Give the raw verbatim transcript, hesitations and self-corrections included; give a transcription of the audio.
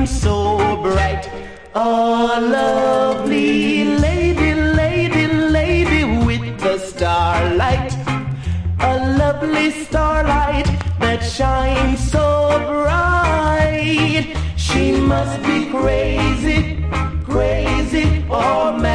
shines so bright. A lovely lady, lady, lady with the starlight. A lovely starlight that shines so bright. She must be crazy, crazy, or